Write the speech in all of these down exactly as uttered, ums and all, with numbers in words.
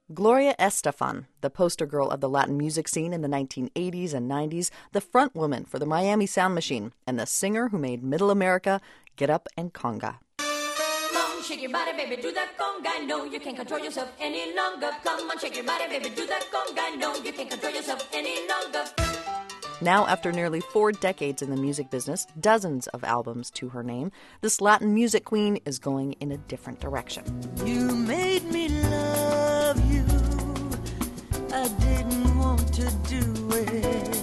Gloria Estefan, the poster girl of the Latin music scene in the nineteen eighties and nineties, the front woman for the Miami Sound Machine, and the singer who made Middle America get up and conga. Come on, shake your body, baby, do that conga. No, you can't control yourself any longer. Come on, shake your body, baby, do that conga. No, you can't control yourself any longer. Now, after nearly four decades in the music business, dozens of albums to her name, this Latin music queen is going in a different direction. You made me love you. I didn't want to do it.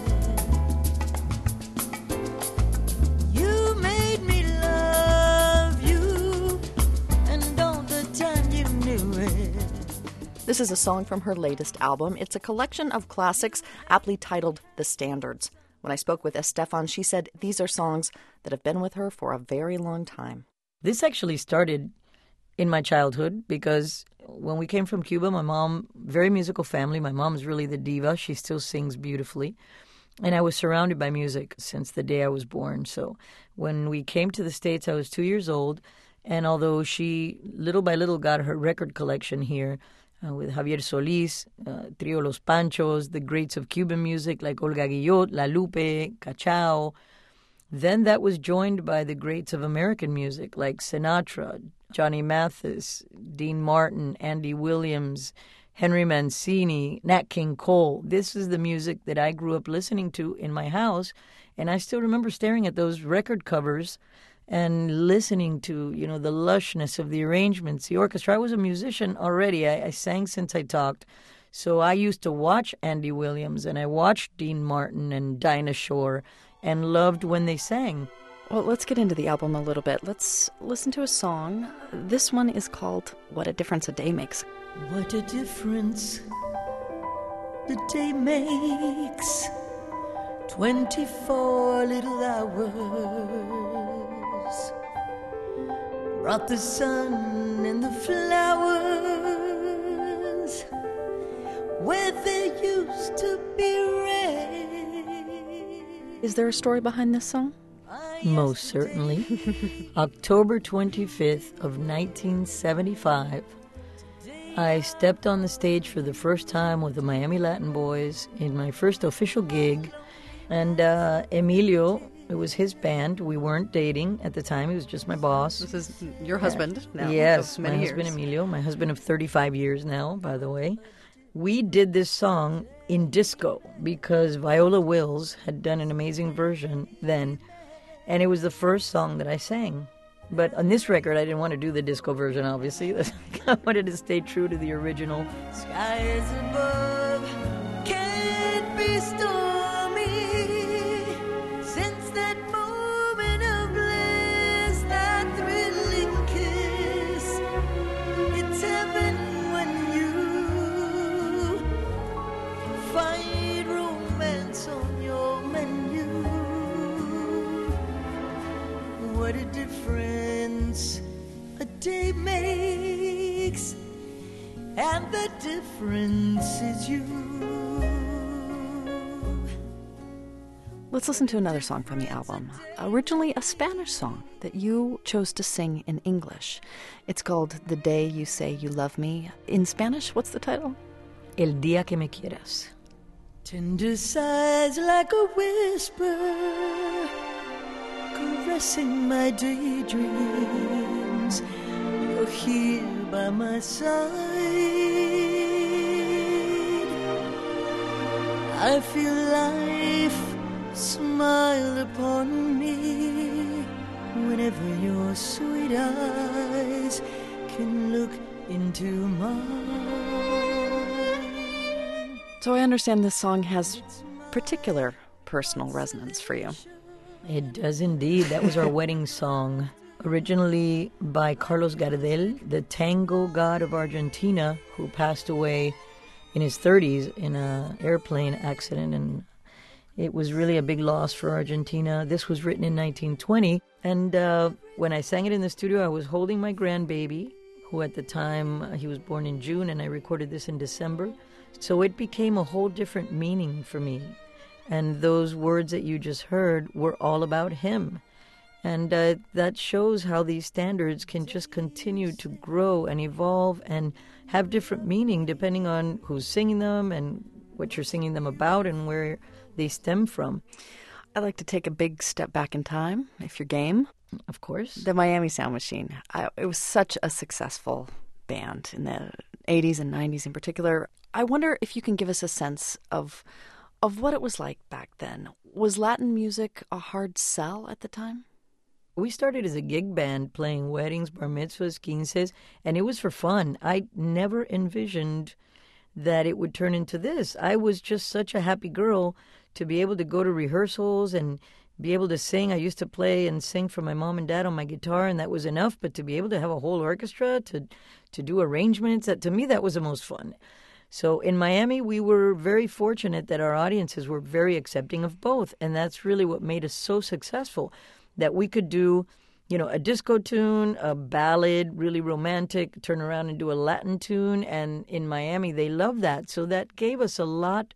You made me love you, and all the time you knew it. This is a song from her latest album. It's a collection of classics aptly titled The Standards. When I spoke with Estefan, she said these are songs that have been with her for a very long time. This actually started in my childhood because when we came from Cuba, my mom, very musical family. My mom's really the diva. She still sings beautifully. And I was surrounded by music since the day I was born. So when we came to the States, I was two years old. And although she little by little got her record collection here, Uh, with Javier Solís, uh, Trio Los Panchos, the greats of Cuban music like Olga Guillot, La Lupe, Cachao. Then that was joined by the greats of American music like Sinatra, Johnny Mathis, Dean Martin, Andy Williams, Henry Mancini, Nat King Cole. This is the music that I grew up listening to in my house, and I still remember staring at those record covers and listening to, you know, the lushness of the arrangements, the orchestra. I was a musician already. I, I sang since I talked. So I used to watch Andy Williams, and I watched Dean Martin and Dinah Shore, and loved when they sang. Well, let's get into the album a little bit. Let's listen to a song. This one is called What a Difference a Day Makes. What a difference the day makes. Twenty-four little hours brought the sun and the flowers where there used to be rain. Is there a story behind this song? Most certainly. October twenty-fifth of nineteen seventy-five, I stepped on the stage for the first time with the Miami Latin Boys in my first official gig. And uh, Emilio, it was his band. We weren't dating at the time. He was just my boss. This is your husband now. Yes, many my years. husband Emilio, my husband of thirty-five years now, by the way. We did this song in disco because Viola Wills had done an amazing version then. And it was the first song that I sang. But on this record, I didn't want to do the disco version, obviously. I wanted to stay true to the original. Skies above can't be stormy. Since that moment of bliss, that thrilling kiss, it's heaven when you find romance on your menu. What a difference a day makes, and the difference is you. Let's listen to another song from the album. Originally a Spanish song that you chose to sing in English. It's called The Day You Say You Love Me. In Spanish, what's the title? El día que me quieras. Tender sighs like a whisper, caressing my daydreams. You're here by my side. I feel life smile upon me whenever your sweet eyes can look into mine. So I understand this song has particular personal resonance for you. It does indeed. That was our wedding song. Originally by Carlos Gardel, the tango god of Argentina, who passed away in his thirties in an airplane accident, and it was really a big loss for Argentina. This was written in nineteen twenty, and uh, when I sang it in the studio, I was holding my grandbaby, who at the time, uh, he was born in June, and I recorded this in December. So it became a whole different meaning for me. And those words that you just heard were all about him. And uh, that shows how these standards can just continue to grow and evolve and have different meaning depending on who's singing them and what you're singing them about and where they stem from. I'd like to take a big step back in time, if you're game. Of course. The Miami Sound Machine. I, it was such a successful band in the eighties and nineties in particular. I wonder if you can give us a sense of of what it was like back then. Was Latin music a hard sell at the time? We started as a gig band playing weddings, bar mitzvahs, quinces, and it was for fun. I never envisioned that it would turn into this. I was just such a happy girl to be able to go to rehearsals and be able to sing. I used to play and sing for my mom and dad on my guitar, and that was enough. But to be able to have a whole orchestra, to to do arrangements, that to me, that was the most fun. So in Miami, we were very fortunate that our audiences were very accepting of both, and that's really what made us so successful, that we could do, you know, a disco tune, a ballad, really romantic, turn around and do a Latin tune, and in Miami, they love that. So that gave us a lot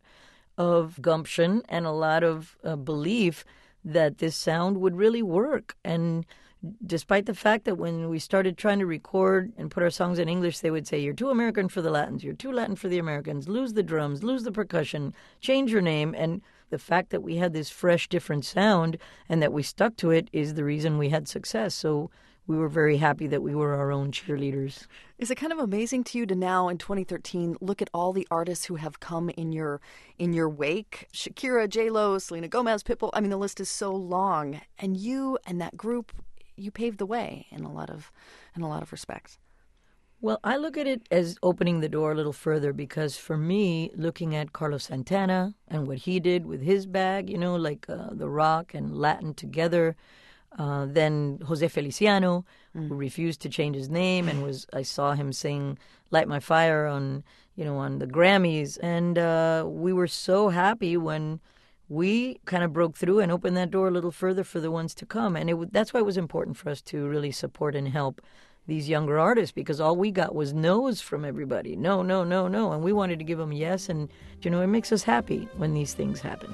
of gumption and a lot of uh, belief that this sound would really work. And despite the fact that when we started trying to record and put our songs in English, they would say, you're too American for the Latins, you're too Latin for the Americans, lose the drums, lose the percussion, change your name. And the fact that we had this fresh, different sound and that we stuck to it is the reason we had success. So we were very happy that we were our own cheerleaders. Is it kind of amazing to you to now in twenty thirteen look at all the artists who have come in your in your wake? Shakira, J-Lo, Selena Gomez, Pitbull. I mean, the list is so long. And you and that group, you paved the way in a lot of in a lot of respects. Well, I look at it as opening the door a little further because for me, looking at Carlos Santana and what he did with his bag, you know, like uh, the rock and Latin together, uh, then Jose Feliciano, mm. who refused to change his name and was, I saw him sing Light My Fire on, you know, on the Grammys. And uh, we were so happy when we kind of broke through and opened that door a little further for the ones to come. And it, that's why it was important for us to really support and help these younger artists, because all we got was no's from everybody. No, no, no, no. And we wanted to give them yes. And, you know, it makes us happy when these things happen.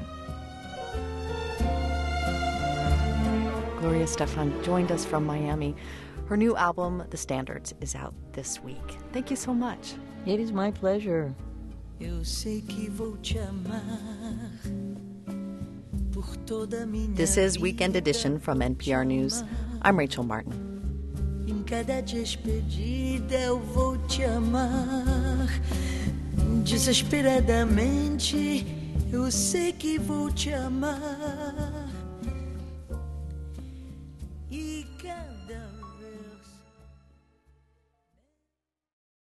Gloria Estefan joined us from Miami. Her new album, The Standards, is out this week. Thank you so much. It is my pleasure. Eu sei que vou te amar por toda minha This is Weekend Edition from N P R News. I'm Rachel Martin. Em cada despedida eu vou te amar desesperadamente. Eu sei que vou te amar.